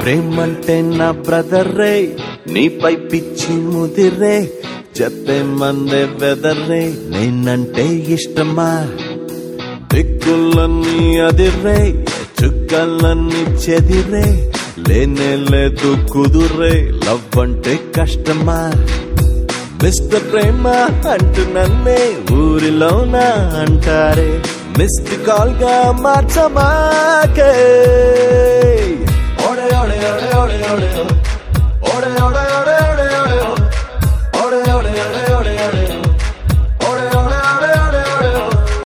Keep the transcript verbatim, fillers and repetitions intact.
ప్రేమంటే నా బ్రదర్ రే, నీపై పిచ్చి ముదిరే, చెప్పే మందే వెదర్రే, నేనంటే ఇష్టమా? దిక్కులన్నీ అదిరే, చుక్కలన్నీ చెదిరే, లేనే లేదు కుదురే, లవ్ అంటే కష్టమా? మిస్టర్ ప్రేమ అంటూ నన్నే ఊరిలోనా అంటారే, మిస్డ్ కాల్ గా మార్చమాకే.